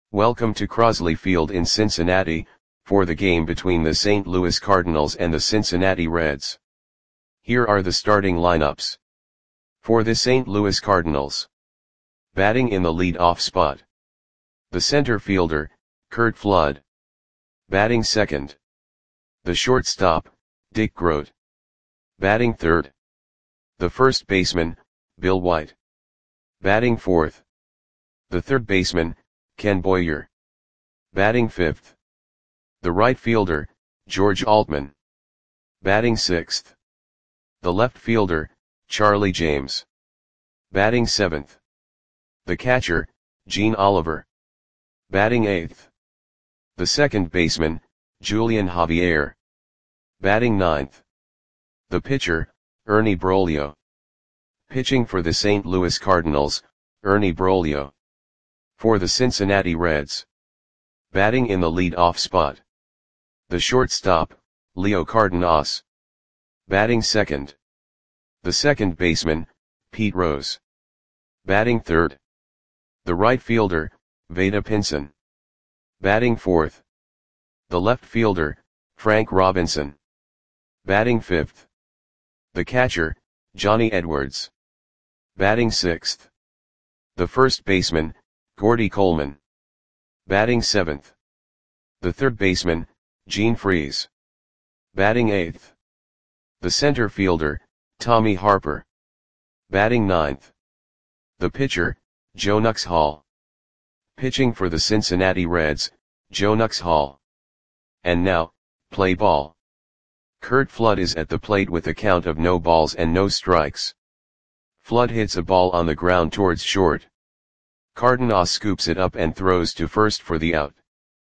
Welcome to Crosley Field in Cincinnati, for the game between the St. Louis Cardinals and the Cincinnati Reds. Here are the starting lineups. For the St. Louis Cardinals. Batting in the lead-off spot. The center fielder, Curt Flood. Batting second. The shortstop, Dick Groat. Batting third. The first baseman, Bill White. Batting fourth. The third baseman, Ken Boyer. Batting fifth. The right fielder, George Altman. Batting sixth. The left fielder, Charlie James. Batting seventh. The catcher, Gene Oliver. Batting eighth. The second baseman, Julian Javier. Batting ninth. The pitcher, Ernie Broglio. Pitching for the St. Louis Cardinals, Ernie Broglio. For the Cincinnati Reds. Batting in the lead-off spot. The shortstop, Leo Cardenas. Batting second. The second baseman, Pete Rose. Batting third. The right fielder, Vada Pinson. Batting fourth. The left fielder, Frank Robinson. Batting fifth. The catcher, Johnny Edwards. Batting sixth. The first baseman, Gordy Coleman. Batting seventh. The third baseman, Gene Freese. Batting eighth. The center fielder, Tommy Harper. Batting ninth. The pitcher, Joe Nuxhall. Pitching for the Cincinnati Reds, Joe Nuxhall. And now, play ball. Curt Flood is at the plate with a count of no balls and no strikes. Flood hits a ball on the ground towards short. Cardenas scoops it up and throws to first for the out.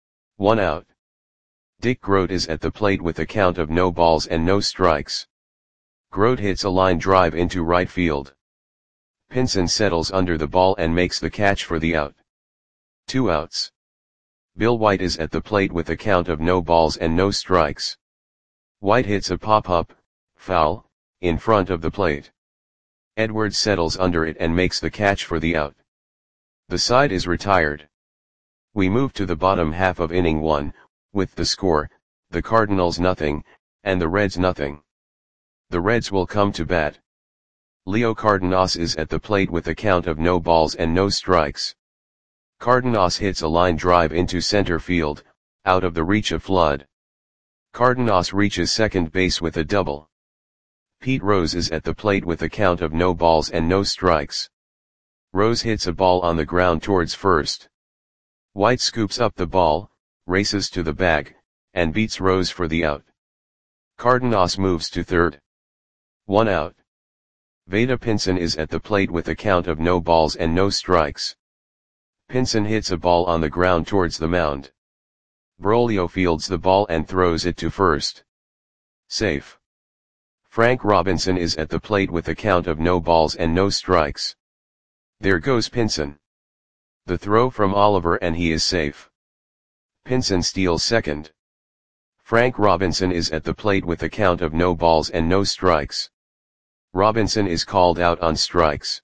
1 out. Dick Groat is at the plate with a count of no balls and no strikes. Groat hits a line drive into right field. Pinson settles under the ball and makes the catch for the out. 2 outs. Bill White is at the plate with a count of no balls and no strikes. White hits a pop-up, foul, in front of the plate. Edwards settles under it and makes the catch for the out. The side is retired. We move to the bottom half of inning 1, with the score, the Cardinals nothing, and the Reds nothing. The Reds will come to bat. Leo Cardenas is at the plate with a count of no balls and no strikes. Cardenas hits a line drive into center field, out of the reach of Flood. Cardenas reaches second base with a double. Pete Rose is at the plate with a count of no balls and no strikes. Rose hits a ball on the ground towards first. White scoops up the ball, races to the bag, and beats Rose for the out. Cardenas moves to third. 1 out. Vada Pinson is at the plate with a count of no balls and no strikes. Pinson hits a ball on the ground towards the mound. Broglio fields the ball and throws it to first. Safe. Frank Robinson is at the plate with a count of no balls and no strikes. There goes Pinson. The throw from Oliver and he is safe. Pinson steals second. Frank Robinson is at the plate with a count of no balls and no strikes. Robinson is called out on strikes.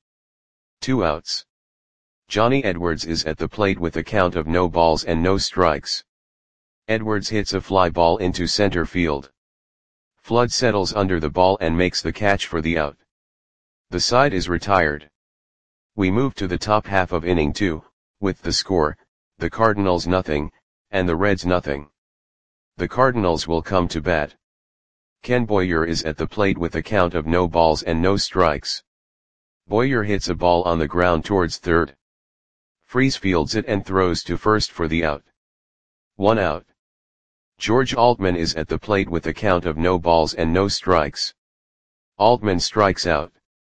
2 outs. Johnny Edwards is at the plate with a count of no balls and no strikes. Edwards hits a fly ball into center field. Flood settles under the ball and makes the catch for the out. The side is retired. We move to the top half of inning 2, with the score, the Cardinals nothing, and the Reds nothing. The Cardinals will come to bat. Ken Boyer is at the plate with a count of no balls and no strikes. Boyer hits a ball on the ground towards third. Freese fields it and throws to first for the out. 1 out. George Altman is at the plate with a count of no balls and no strikes. Altman strikes out.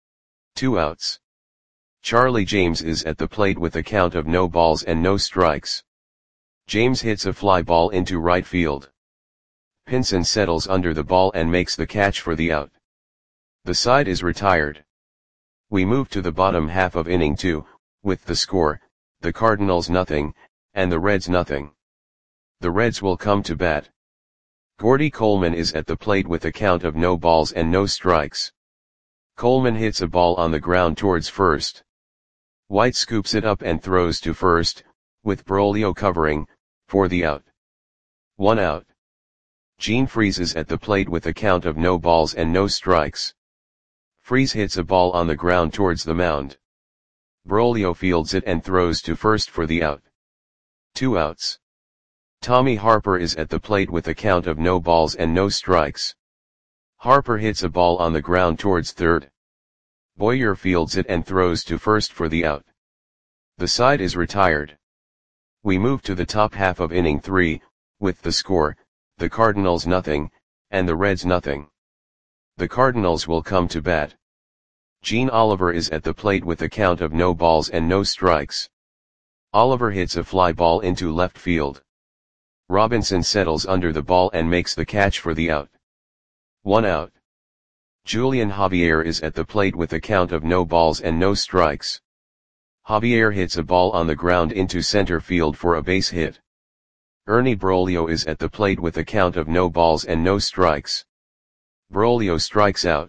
2 outs. Charlie James is at the plate with a count of no balls and no strikes. James hits a fly ball into right field. Pinson settles under the ball and makes the catch for the out. The side is retired. We move to the bottom half of inning 2, with the score, the Cardinals nothing, and the Reds nothing. The Reds will come to bat. Gordy Coleman is at the plate with a count of no balls and no strikes. Coleman hits a ball on the ground towards first. White scoops it up and throws to first, with Broglio covering, for the out. 1 out. Gene freezes at the plate with a count of no balls and no strikes. Freeze hits a ball on the ground towards the mound. Broglio fields it and throws to first for the out. 2 outs. Tommy Harper is at the plate with a count of no balls and no strikes. Harper hits a ball on the ground towards third. Boyer fields it and throws to first for the out. The side is retired. We move to the top half of inning 3, with the score, the Cardinals nothing, and the Reds nothing. The Cardinals will come to bat. Gene Oliver is at the plate with a count of no balls and no strikes. Oliver hits a fly ball into left field. Robinson settles under the ball and makes the catch for the out. 1 out. Julian Javier is at the plate with a count of no balls and no strikes. Javier hits a ball on the ground into center field for a base hit. Ernie Broglio is at the plate with a count of no balls and no strikes. Broglio strikes out.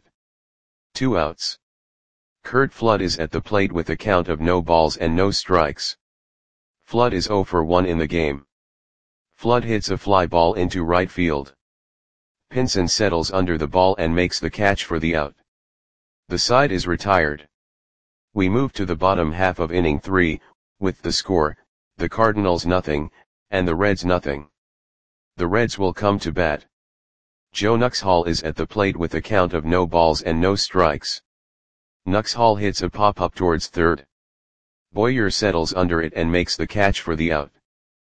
2 outs. Curt Flood is at the plate with a count of no balls and no strikes. Flood is 0 for 1 in the game. Flood hits a fly ball into right field. Pinson settles under the ball and makes the catch for the out. The side is retired. We move to the bottom half of inning 3, with the score, the Cardinals nothing, and the Reds nothing. The Reds will come to bat. Joe Nuxhall is at the plate with a count of no balls and no strikes. Nuxhall hits a pop-up towards third. Boyer settles under it and makes the catch for the out.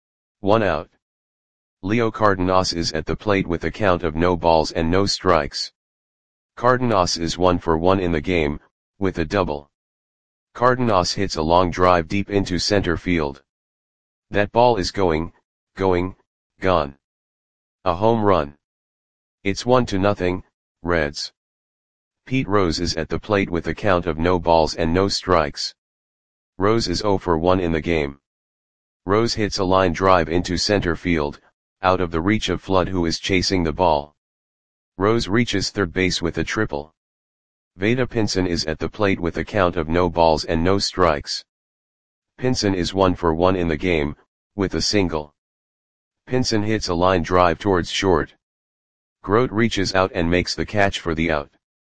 1 out. Leo Cardenas is at the plate with a count of no balls and no strikes. Cardenas is 1 for 1 in the game, with a double. Cardenas hits a long drive deep into center field. That ball is gone. A home run. It's 1-0, Reds. Pete Rose is at the plate with a count of no balls and no strikes. Rose is 0 for 1 in the game. Rose hits a line drive into center field, out of the reach of Flood, who is chasing the ball. Rose reaches third base with a triple. Vada Pinson is at the plate with a count of no balls and no strikes. Pinson is 1 for 1 in the game, with a single. Pinson hits a line drive towards short. Grote reaches out and makes the catch for the out.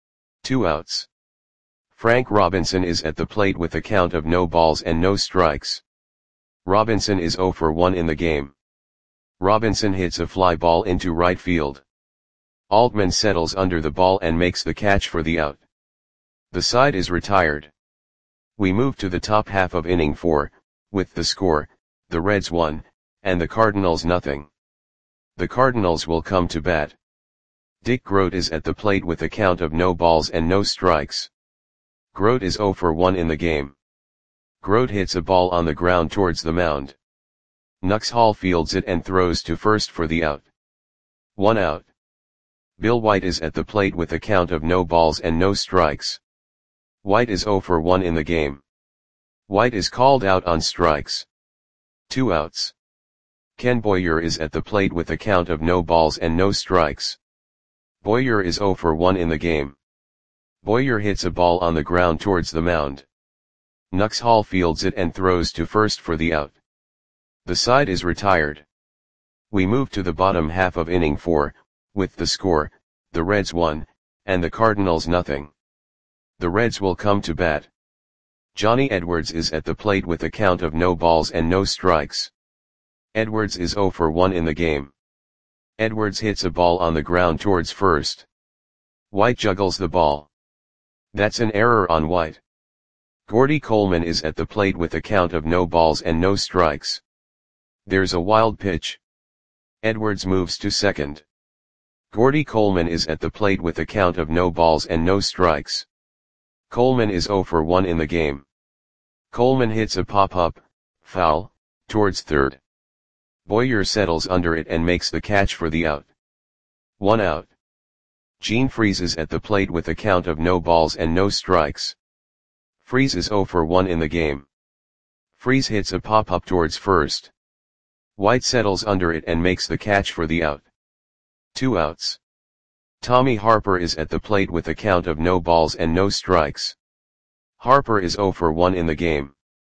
2 outs. Frank Robinson is at the plate with a count of no balls and no strikes. Robinson is 0 for 1 in the game. Robinson hits a fly ball into right field. Altman settles under the ball and makes the catch for the out. The side is retired. We move to the top half of inning 4, with the score, the Reds 1, and the Cardinals nothing. The Cardinals will come to bat. Dick Grote is at the plate with a count of no balls and no strikes. Grote is 0 for 1 in the game. Grote hits a ball on the ground towards the mound. Nuxhall fields it and throws to first for the out. 1 out. Bill White is at the plate with a count of no balls and no strikes. White is 0 for 1 in the game. White is called out on strikes. 2 outs. Ken Boyer is at the plate with a count of no balls and no strikes. Boyer is 0 for 1 in the game. Boyer hits a ball on the ground towards the mound. Nuxhall fields it and throws to first for the out. The side is retired. We move to the bottom half of inning 4, with the score, the Reds 1, and the Cardinals nothing. The Reds will come to bat. Johnny Edwards is at the plate with a count of no balls and no strikes. Edwards is 0 for 1 in the game. Edwards hits a ball on the ground towards first. White juggles the ball. That's an error on White. Gordy Coleman is at the plate with a count of no balls and no strikes. There's a wild pitch. Edwards moves to second. Gordy Coleman is at the plate with a count of no balls and no strikes. Coleman is 0 for 1 in the game. Coleman hits a pop-up, foul, towards third. Boyer settles under it and makes the catch for the out. 1 out. Gene freezes at the plate with a count of no balls and no strikes. Freeze is 0 for 1 in the game. Freeze hits a pop-up towards first. White settles under it and makes the catch for the out. 2 outs. Tommy Harper is at the plate with a count of no balls and no strikes. Harper is 0 for 1 in the game.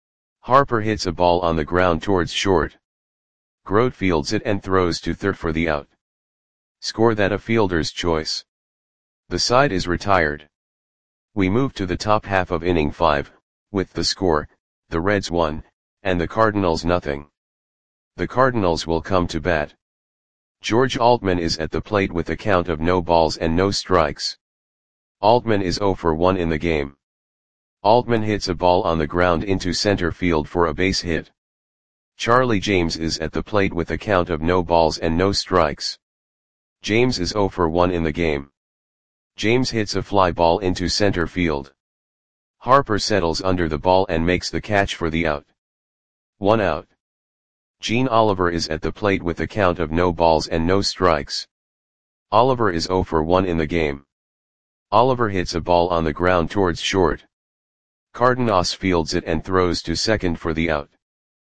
Harper hits a ball on the ground towards short. Grote fields it and throws to third for the out. Score that a fielder's choice. The side is retired. We move to the top half of inning 5, with the score, the Reds 1, and the Cardinals nothing. The Cardinals will come to bat. George Altman is at the plate with a count of no balls and no strikes. Altman is 0 for 1 in the game. Altman hits a ball on the ground into center field for a base hit. Charlie James is at the plate with a count of no balls and no strikes. James is 0 for 1 in the game. James hits a fly ball into center field. Harper settles under the ball and makes the catch for the out. 1 out. Gene Oliver is at the plate with a count of no balls and no strikes. Oliver is 0 for 1 in the game. Oliver hits a ball on the ground towards short. Cardenas fields it and throws to second for the out.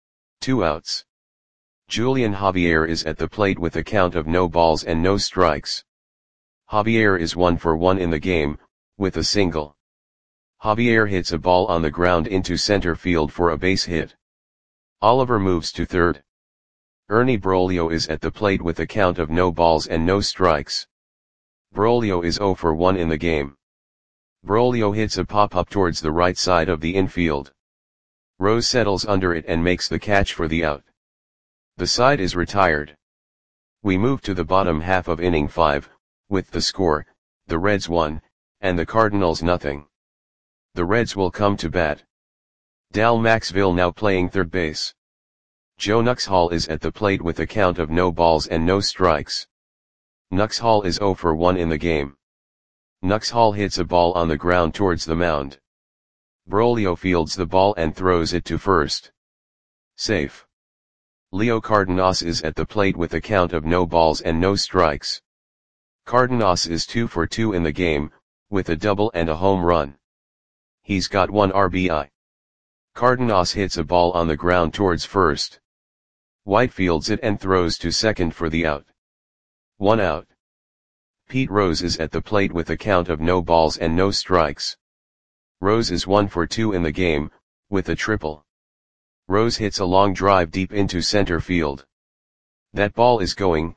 2 outs. Julian Javier is at the plate with a count of no balls and no strikes. Javier is 1 for 1 in the game, with a single. Javier hits a ball on the ground into center field for a base hit. Oliver moves to third. Ernie Broglio is at the plate with a count of no balls and no strikes. Broglio is 0 for 1 in the game. Broglio hits a pop-up towards the right side of the infield. Rose settles under it and makes the catch for the out. The side is retired. We move to the bottom half of inning 5, with the score, the Reds 1, and the Cardinals nothing. The Reds will come to bat. Dal Maxville now playing third base. Joe Nuxhall is at the plate with a count of no balls and no strikes. Nuxhall is 0 for 1 in the game. Nuxhall hits a ball on the ground towards the mound. Broglio fields the ball and throws it to first. Safe. Leo Cardenas is at the plate with a count of no balls and no strikes. Cardenas is 2 for 2 in the game, with a double and a home run. He's got 1 RBI. Cardenas hits a ball on the ground towards first. White fields it and throws to second for the out. 1 out. Pete Rose is at the plate with a count of no balls and no strikes. Rose is 1 for 2 in the game, with a triple. Rose hits a long drive deep into center field. That ball is gone.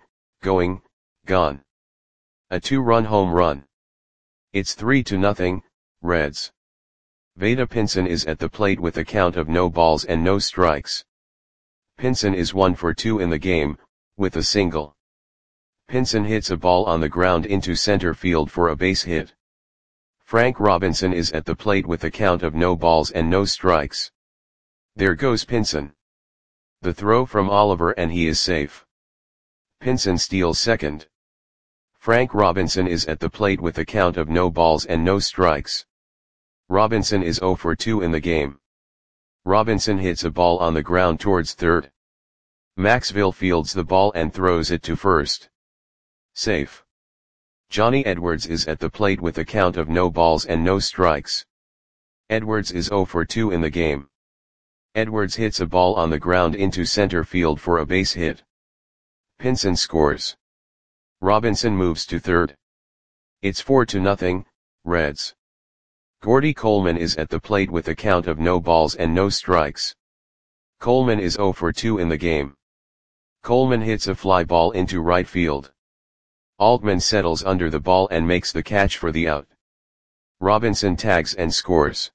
A 2-run home run. It's 3-0, Reds. Vada Pinson is at the plate with a count of no balls and no strikes. Pinson is 1 for 2 in the game, with a single. Pinson hits a ball on the ground into center field for a base hit. Frank Robinson is at the plate with a count of no balls and no strikes. There goes Pinson. The throw from Oliver and he is safe. Pinson steals second. Frank Robinson is at the plate with a count of no balls and no strikes. Robinson is 0 for 2 in the game. Robinson hits a ball on the ground towards third. Maxville fields the ball and throws it to first. Safe. Johnny Edwards is at the plate with a count of no balls and no strikes. Edwards is 0 for 2 in the game. Edwards hits a ball on the ground into center field for a base hit. Pinson scores. Robinson moves to third. It's 4-0, Reds. Gordy Coleman is at the plate with a count of no balls and no strikes. Coleman is 0 for 2 in the game. Coleman hits a fly ball into right field. Altman settles under the ball and makes the catch for the out. Robinson tags and scores.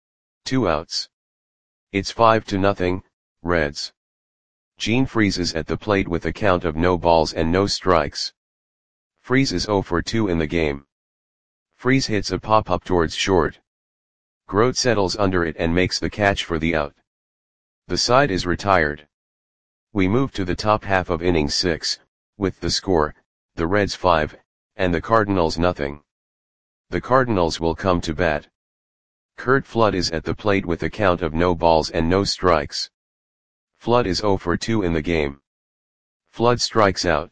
2 outs. It's 5-0, Reds. Gene Freese is at the plate with a count of no balls and no strikes. Freese is 0 for 2 in the game. Freese hits a pop-up towards short. Grote settles under it and makes the catch for the out. The side is retired. We move to the top half of inning 6, with the score, the Reds 5, and the Cardinals nothing. The Cardinals will come to bat. Curt Flood is at the plate with a count of no balls and no strikes. Flood is 0 for 2 in the game. Flood strikes out.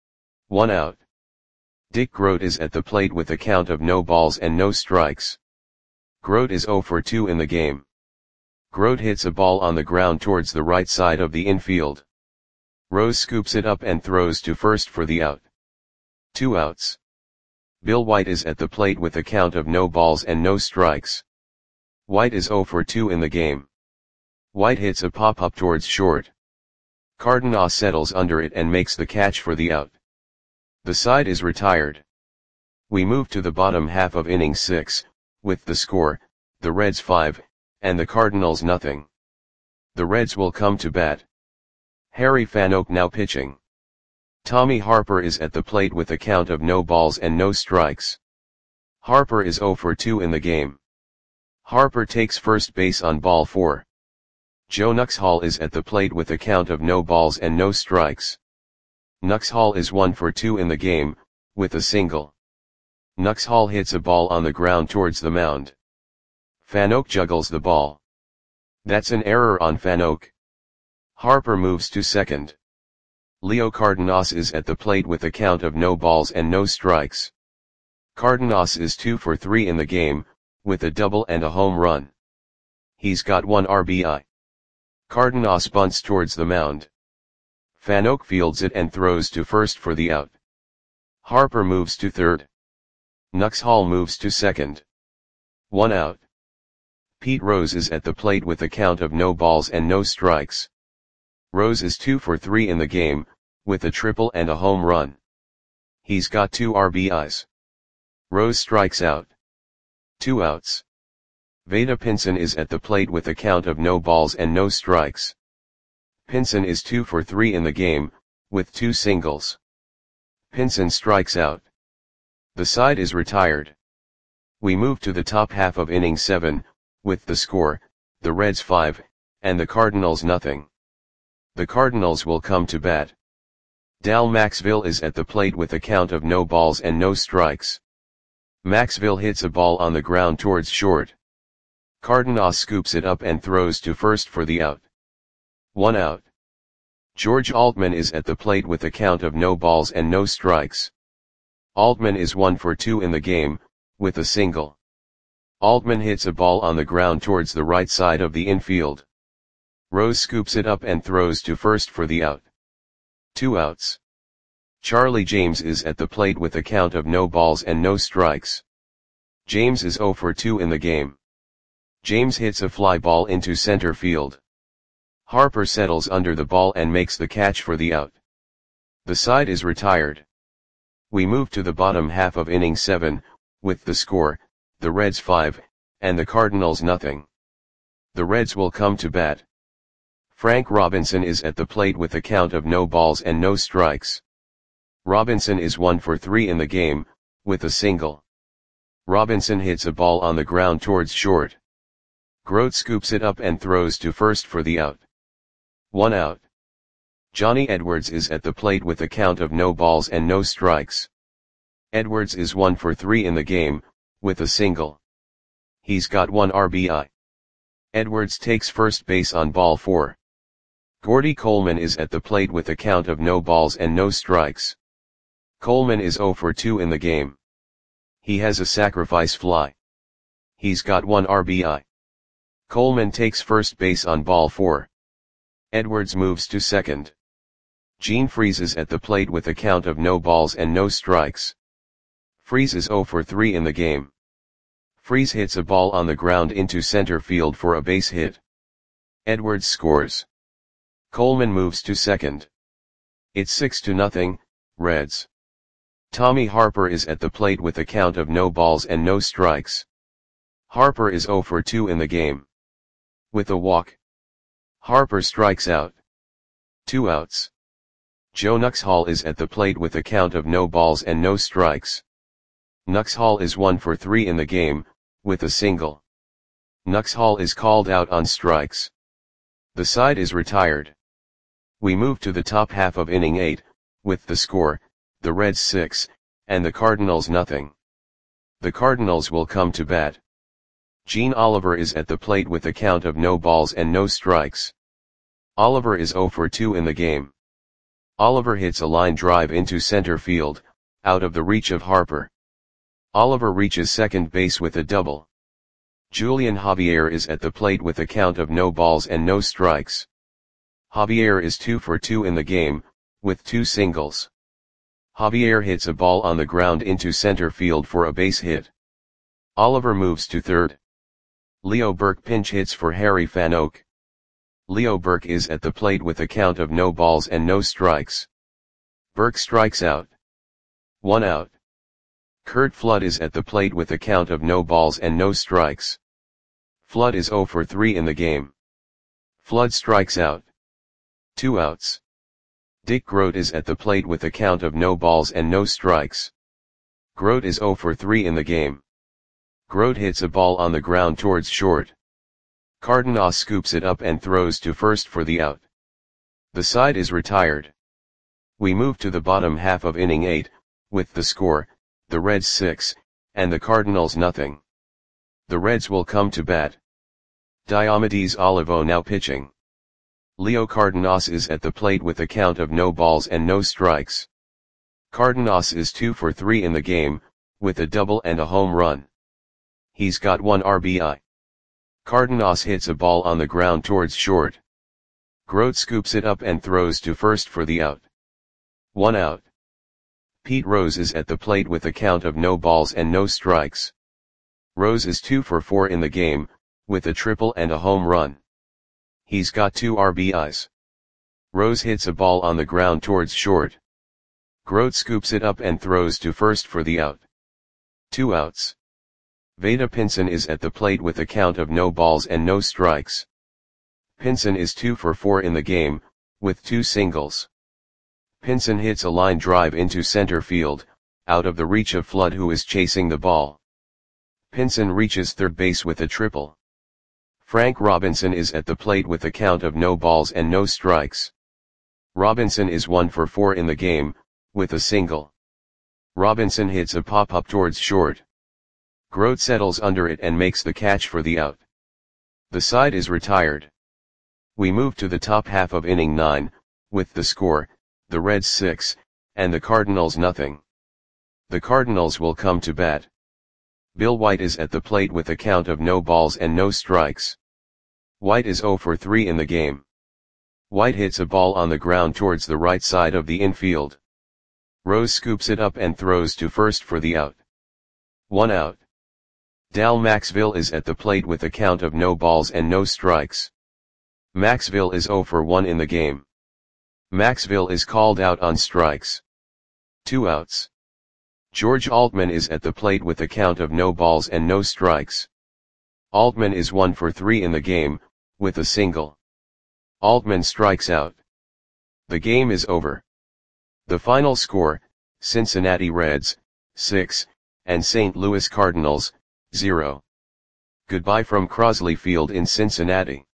1 out. Dick Grote is at the plate with a count of no balls and no strikes. Grote is 0 for 2 in the game. Grote hits a ball on the ground towards the right side of the infield. Rose scoops it up and throws to first for the out. 2 outs. Bill White is at the plate with a count of no balls and no strikes. White is 0 for 2 in the game. White hits a pop-up towards short. Cardenas settles under it and makes the catch for the out. The side is retired. We move to the bottom half of inning 6, with the score, the Reds 5, and the Cardinals nothing. The Reds will come to bat. Harry Fanoak now pitching. Tommy Harper is at the plate with a count of no balls and no strikes. Harper is 0 for 2 in the game. Harper takes first base on ball 4. Joe Nuxhall is at the plate with a count of no balls and no strikes. Nuxhall is 1 for 2 in the game, with a single. Nuxhall hits a ball on the ground towards the mound. Fanoak juggles the ball. That's an error on Fanoak. Harper moves to second. Leo Cardenas is at the plate with a count of no balls and no strikes. Cardenas is 2 for 3 in the game, with a double and a home run. He's got 1 RBI. Cardenas bunts towards the mound. Fanoak fields it and throws to first for the out. Harper moves to third. Nuxhall moves to second. 1 out. Pete Rose is at the plate with a count of no balls and no strikes. Rose is 2 for 3 in the game, with a triple and a home run. He's got 2 RBIs. Rose strikes out. 2 outs. Vada Pinson is at the plate with a count of no balls and no strikes. Pinson is 2 for 3 in the game, with 2 singles. Pinson strikes out. The side is retired. We move to the top half of inning 7, with the score, the Reds 5, and the Cardinals nothing. The Cardinals will come to bat. Dal Maxville is at the plate with a count of no balls and no strikes. Maxville hits a ball on the ground towards short. Cardenas scoops it up and throws to first for the out. 1 out. George Altman is at the plate with a count of no balls and no strikes. Altman is 1 for 2 in the game, with a single. Altman hits a ball on the ground towards the right side of the infield. Rose scoops it up and throws to first for the out. 2 outs. Charlie James is at the plate with a count of no balls and no strikes. James is 0 for 2 in the game. James hits a fly ball into center field. Harper settles under the ball and makes the catch for the out. The side is retired. We move to the bottom half of inning 7, with the score, the Reds 5, and the Cardinals nothing. The Reds will come to bat. Frank Robinson is at the plate with a count of no balls and no strikes. Robinson is 1 for 3 in the game, with a single. Robinson hits a ball on the ground towards short. Grote scoops it up and throws to first for the out. 1 out. Johnny Edwards is at the plate with a count of no balls and no strikes. Edwards is 1 for 3 in the game, with a single. He's got 1 RBI. Edwards takes first base on ball 4. Gordy Coleman is at the plate with a count of no balls and no strikes. Coleman is 0 for 2 in the game. He has a sacrifice fly. He's got 1 RBI. Coleman takes first base on ball 4. Edwards moves to second. Gene Freese is at the plate with a count of no balls and no strikes. Freese is 0 for 3 in the game. Freese hits a ball on the ground into center field for a base hit. Edwards scores. Coleman moves to second. It's 6-0, Reds. Tommy Harper is at the plate with a count of no balls and no strikes. Harper is 0 for 2 in the game. With a walk. Harper strikes out. 2 outs. Joe Nuxhall is at the plate with a count of no balls and no strikes. Nuxhall is 1 for 3 in the game, with a single. Nuxhall is called out on strikes. The side is retired. We move to the top half of inning 8, with the score, the Reds 6, and the Cardinals nothing. The Cardinals will come to bat. Gene Oliver is at the plate with a count of no balls and no strikes. Oliver is 0 for 2 in the game. Oliver hits a line drive into center field, out of the reach of Harper. Oliver reaches second base with a double. Julian Javier is at the plate with a count of no balls and no strikes. Javier is 2 for 2 in the game, with 2 singles. Javier hits a ball on the ground into center field for a base hit. Oliver moves to third. Leo Burke pinch hits for Harry Fanoak. Leo Burke is at the plate with a count of no balls and no strikes. Burke strikes out. 1 out. Curt Flood is at the plate with a count of no balls and no strikes. Flood is 0 for 3 in the game. Flood strikes out. 2 outs. Dick Groat is at the plate with a count of no balls and no strikes. Groat is 0 for 3 in the game. Groat hits a ball on the ground towards short. Cardenas scoops it up and throws to first for the out. The side is retired. We move to the bottom half of inning 8, with the score, the Reds 6, and the Cardinals nothing. The Reds will come to bat. Diomedes Olivo now pitching. Leo Cardenas is at the plate with a count of no balls and no strikes. Cardenas is 2 for 3 in the game, with a double and a home run. He's got 1 RBI. Cardenas hits a ball on the ground towards short. Groat scoops it up and throws to first for the out. 1 out. Pete Rose is at the plate with a count of no balls and no strikes. Rose is 2 for 4 in the game, with a triple and a home run. He's got 2 RBIs. Rose hits a ball on the ground towards short. Groat scoops it up and throws to first for the out. 2 outs. Vada Pinson is at the plate with a count of no balls and no strikes. Pinson is 2 for 4 in the game, with 2 singles. Pinson hits a line drive into center field, out of the reach of Flood, who is chasing the ball. Pinson reaches third base with a triple. Frank Robinson is at the plate with a count of no balls and no strikes. Robinson is 1 for 4 in the game, with a single. Robinson hits a pop-up towards short. Groat settles under it and makes the catch for the out. The side is retired. We move to the top half of inning 9, with the score, the Reds 6, and the Cardinals nothing. The Cardinals will come to bat. Bill White is at the plate with a count of no balls and no strikes. White is 0 for 3 in the game. White hits a ball on the ground towards the right side of the infield. Rose scoops it up and throws to first for the out. 1 out. Dal Maxville is at the plate with a count of no balls and no strikes. Maxville is 0 for 1 in the game. Maxville is called out on strikes. 2 outs. George Altman is at the plate with a count of no balls and no strikes. Altman is 1 for 3 in the game, with a single. Altman strikes out. The game is over. The final score, Cincinnati Reds, 6, and St. Louis Cardinals, 0. Goodbye from Crosley Field in Cincinnati.